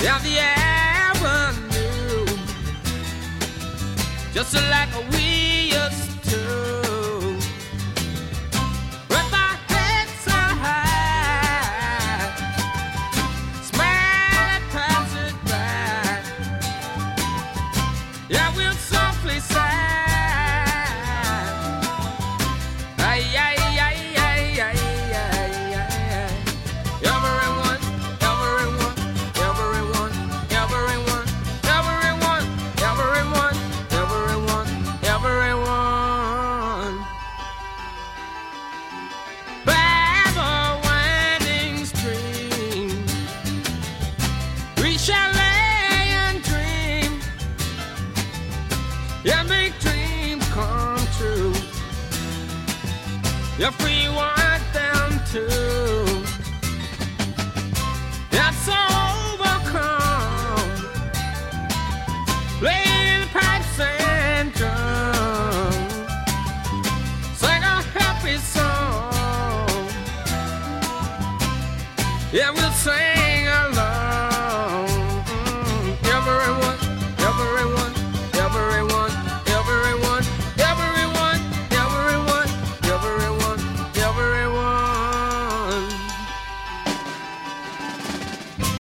down the avenue, just like we used to. With our heads high, smiling passers-by. Yeah, we'll softly sigh. Ay, ay, ay, ay, ay, ay, ay. Everyone, everyone, everyone, everyone, everyone, everyone, everyone, everyone. By the winding stream, we shall lay and dream. Yeah, make dreams come true. If we want them to.